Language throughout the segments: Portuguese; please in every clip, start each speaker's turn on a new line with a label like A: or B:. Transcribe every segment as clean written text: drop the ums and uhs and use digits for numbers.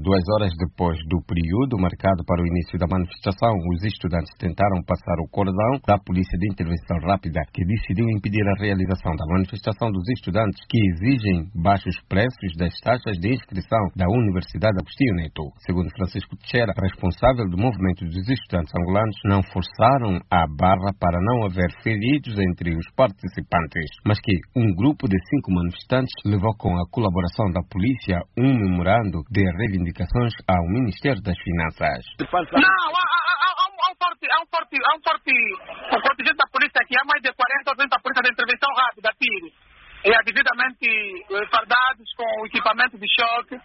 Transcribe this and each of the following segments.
A: 2 horas depois do período marcado para o início da manifestação, os estudantes tentaram passar o cordão da Polícia de Intervenção Rápida, que decidiu impedir a realização da manifestação dos estudantes que exigem baixos preços das taxas de inscrição da Universidade Agostinho Neto. Segundo Francisco Teixeira, responsável do movimento dos estudantes angolanos, não forçaram a barra para não haver feridos entre os participantes, mas que um grupo de 5 manifestantes levou com a colaboração da polícia um memorando de reivindicações ao Ministério das Finanças.
B: Não, há um contingente da polícia aqui, há mais de 40 ou 30 polícia de intervenção rápida, TIR, devidamente fardados com equipamento de choque,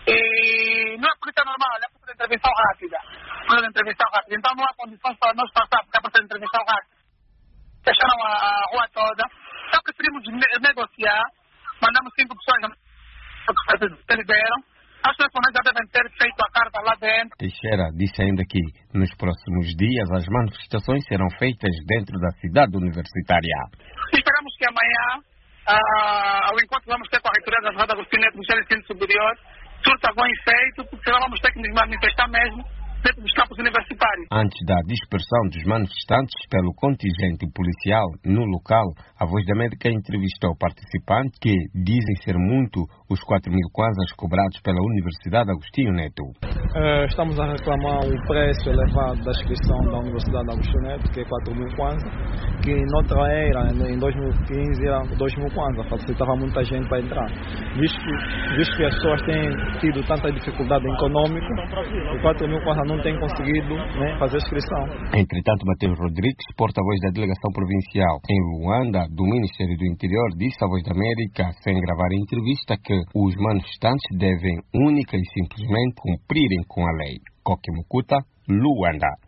B: e não é polícia normal, é polícia de intervenção rápida. Então não há condições para nós passar por causa de intervenção rápida. Fecharam a rua toda, só preferimos negociar, mandamos 5 pessoas que liberam. As pessoas já devem ter feito a carta lá dentro.
A: Teixeira disse ainda que nos próximos dias as manifestações serão feitas dentro da cidade universitária.
B: Esperamos que amanhã, ao encontro que vamos ter com a reitoria da Universidade Agostinho Neto, Ministério do Ensino Superior, surta algum efeito, porque senão vamos ter que nos manifestar mesmo dentro dos campos universitários.
A: Antes da dispersão dos manifestantes pelo contingente policial no local, a Voz da América entrevistou participantes que dizem ser muito os 4.000 kwanzas cobrados pela Universidade Agostinho Neto.
C: Estamos a reclamar o preço elevado da inscrição da Universidade Agostinho Neto, que é 4.000 kwanzas, que noutra era, em 2015, era 2.000 kwanzas, facilitava muita gente para entrar. Visto que as pessoas têm tido tanta dificuldade econômica, o 4.000 kwanzas não tem conseguido, né, fazer a inscrição.
A: Entretanto, Mateus Rodrigues, porta-voz da delegação provincial em Luanda do Ministério do Interior, disse à Voz da América, sem gravar a entrevista, que os manifestantes devem única e simplesmente cumprirem com a lei. Koki Mukuta, Luanda.